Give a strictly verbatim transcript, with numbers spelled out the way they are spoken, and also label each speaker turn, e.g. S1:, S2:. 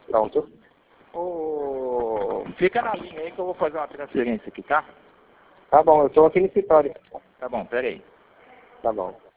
S1: Pronto.
S2: Ô, fica na linha aí que eu vou fazer uma transferência aqui, tá?
S1: Tá bom, eu tô aqui no escritório.
S2: Tá bom, peraí.
S1: Tá bom.